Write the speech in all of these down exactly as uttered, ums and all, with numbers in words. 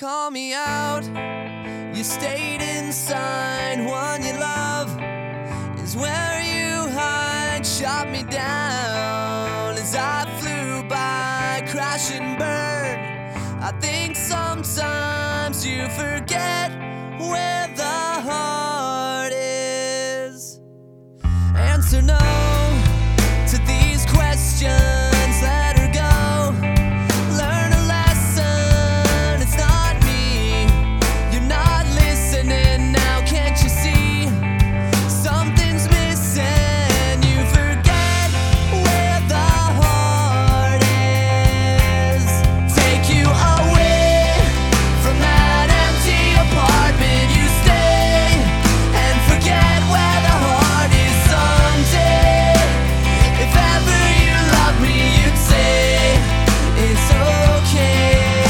call me out. You stayed inside. One you love is where you hide. Shot me down as I flew by, crash and burn. I think sometimes you forget where the heart is. Answer no to these questions. Let her go. Learn a lesson. It's not me. You're not listening now. Can't you see? Something's missing. You forget where the heart is. Take you away from that empty apartment. You stay and forget where the heart is someday. If ever you love me, you'd say it's okay.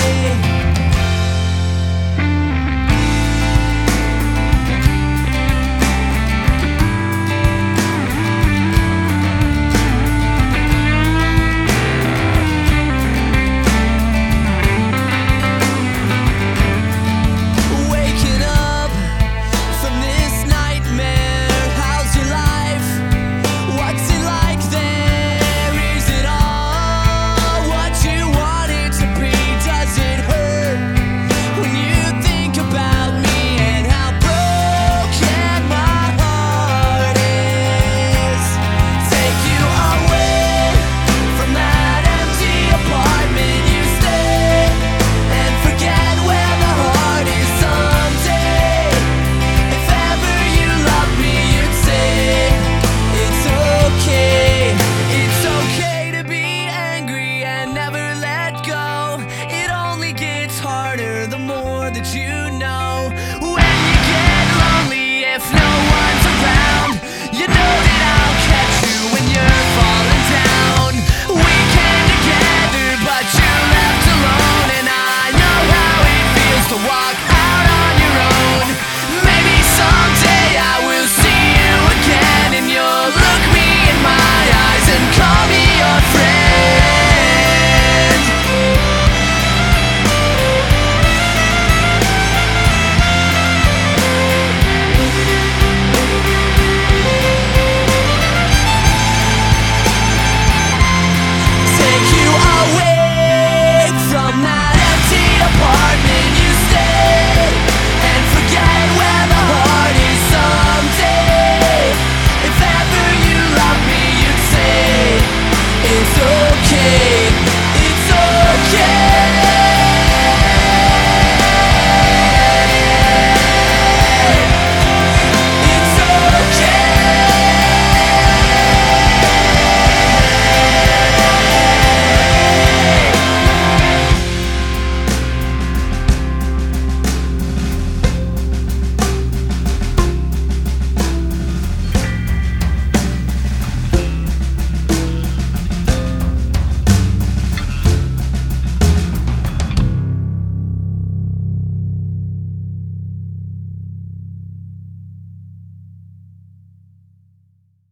Waking up from this nightmare. How's your life? What's it like there? Is it all what you want it to be? Does it hurt when you think about me and how broken my heart is? Take you away from that empty apartment. You stay and forget where the heart is someday. If ever you love me, you'd say it's okay. It's okay to be angry and never let go. It only gets harder the more that you know. When you get lonely, if no